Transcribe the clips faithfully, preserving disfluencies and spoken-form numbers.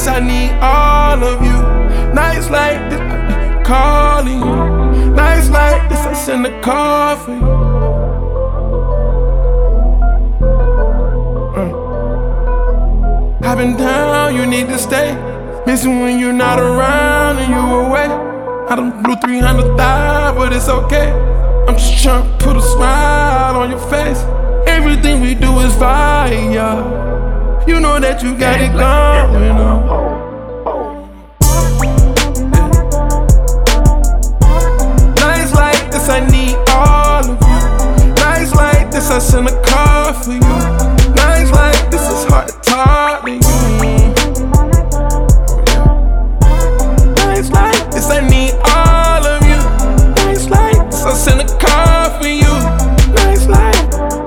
this, I need all of you. Nights like this, I be calling you. Nights like this, I send a call for you. uh. I've been down, you need to stay. Missing when you're not around and you away. I done blew three hundred thousand, but it's okay. I'm just trying to put a smile on your face. Everything we do is fire. You know that you got it going on. Nights like this, I need all of you. Nights like this, I send a call for you. Nights like this, it's hard to talk to you. Nights like this, I need all of you. Nights like this, I send a call for you. Nights like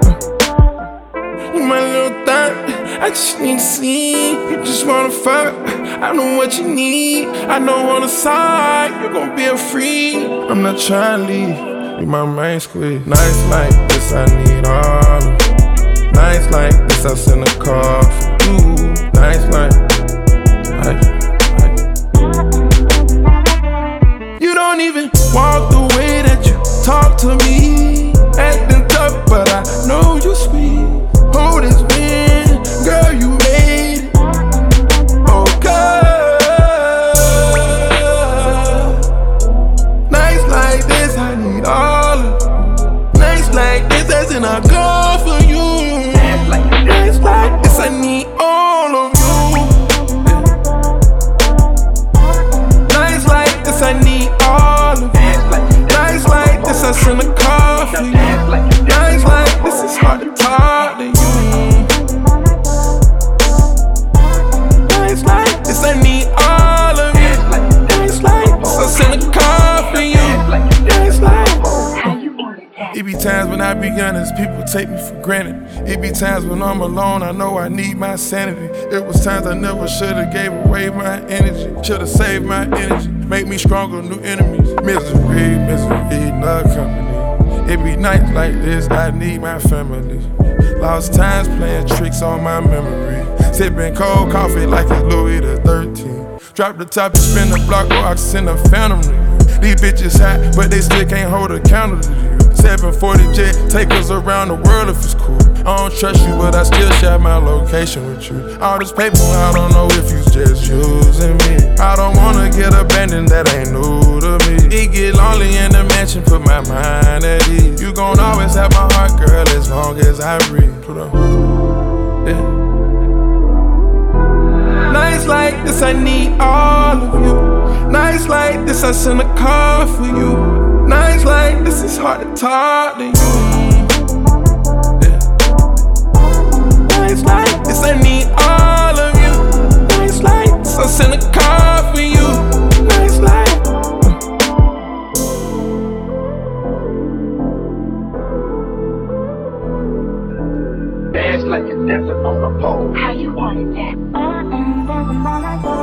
you my little thing, I just need to see. You just wanna fuck, I know what you need. I know on the side, you gon' be a free. I'm not trying to leave, you my main squeeze. Nights like this, I need all of you. Nights like this, I send a call for you. Nights like, like, like. You don't even walk the way that you talk to me. Acting tough, but I know you sweet. Hold this man, girl, you made it. Oh God. Nights like this, I need all of you. Nights like this, that's in a go for you. Nights like this, I need all of you. Nights like this, I need all of you. Nights like this, I send a call for you. Nights like this, it's hard to talk to you. Nights like this, I need all of you. Nights like this, I send a call for you. Nights like it be times when I be honest, people take me for granted. It be times when I'm alone, I know I need my sanity. It was times I never should've gave away my energy. Should've saved my energy, make me stronger, new enemies. Misery, misery, no company. It be nights like this, I need my family. Lost times playing tricks on my memory. Sipping cold coffee like it's Louis the thirteenth. Drop the top and spin the block, or I send a phantom to you. These bitches hot, but they still can't hold a candle to you. seven forty jet, take us around the world if it's cool. I don't trust you, but I still share my location with you. All this paper, I don't know if you just using me. I don't wanna get abandoned, that ain't new to me. It get lonely in the mansion, put my mind at ease. You gon' always have my heart, girl, as long as I breathe. Put up. Yeah. Nights like this, I need all of you. Nights like this, I send a call for you. Nights like this, it's hard to talk to you. Yeah. Nights like this, I need all of you. Nights like this, I send a call for you. Nights like dance like you're dancing on a pole. How you want it, that?